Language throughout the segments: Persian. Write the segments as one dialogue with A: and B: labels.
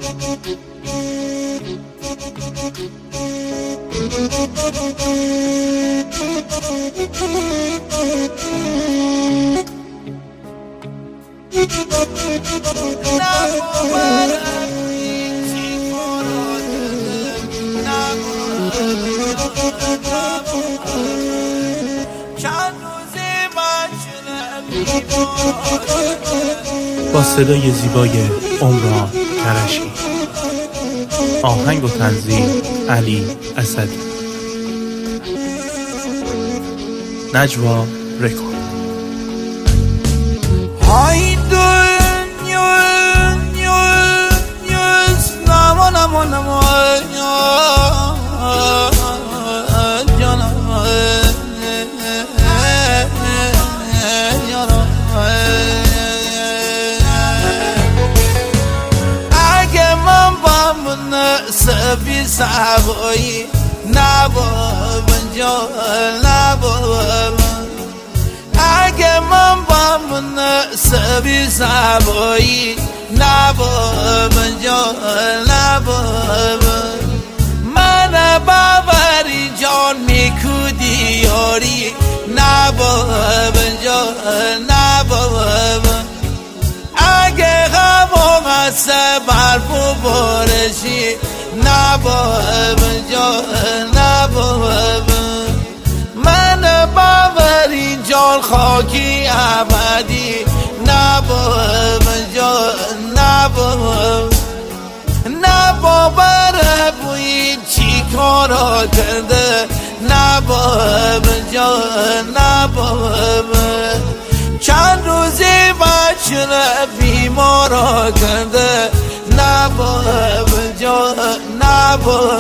A: با صدای زیبای عمران کرشی، آهنگ و تنظیم علی اسدی، نجوا رکورد.
B: های دنیا نما نما نما اگه من با من سبی سبایی نبا بنجا نبا اگه من با من سبی سبایی نبا بنجا نبا من باوری جان میکودی یاری نبا بنجا نبا اگه هوا هست برف و بارشی نبا بنجا نبا من باوری جان خاکی ابدی نبا بنجا نبا نبا بره بوی چی کارا کرده نبا بنجا نبا چند روزی بچه بیمارا کرده نبا بنجا نبا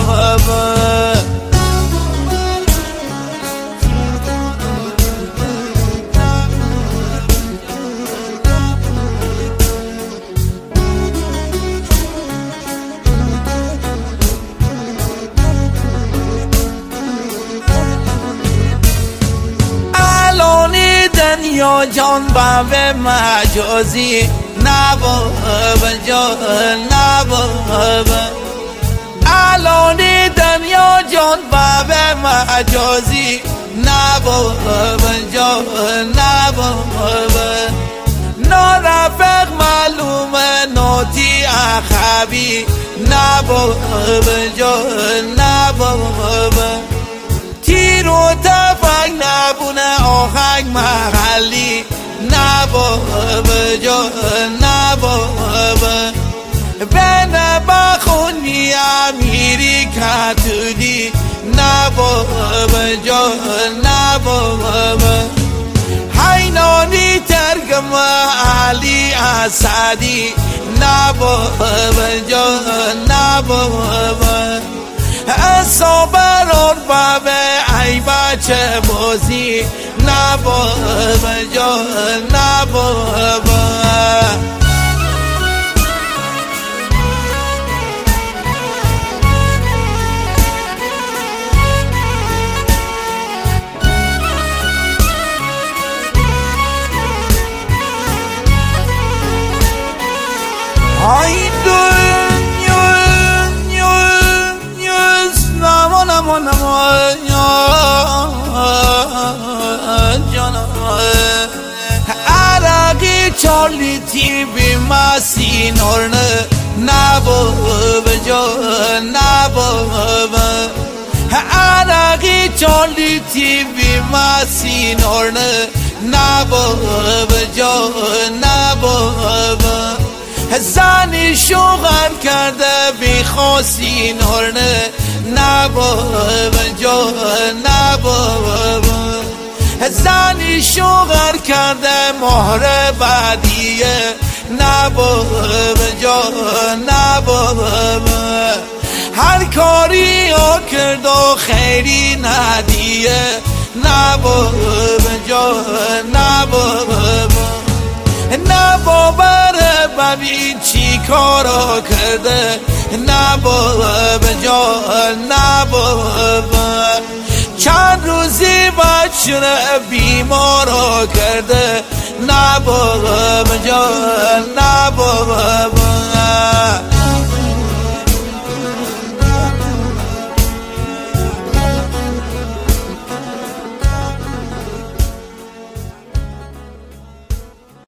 B: دنیا جان باب مجازی نبا بنجا نبا الانی دنیا جان باب مجازی نبا بنجا نبا نارفق معلومه نوتی اخبی نبا بنجا نبا تیر و تفنگ نبونه آهنگ محلی نبا بجا نبا بنا بخونی امیری کتودی نبا بجا نبا حینانی ترگم علی اسدی نبا بجا نبا صبران باب ای بچه بازی نبا بجا نبا ای دنیا نما نما نما عراقی چالی تی بی ماسی نورنه نبا بجا نبا عراقی چالی تی بی ماسی نورنه نبا بجا نبا زنی شوغر کرده بی خاصی نورنه نبا بجا نبا زنی شوغر کرده مهر بدیه نبا بجا نبا هر کاری ها کرد و خیری ندیه نبا بجا نبا نبا بره ببین چی کارا کرده نبا بجا نبا چند روزی بچه بیمارا کرده نبا بجا نبا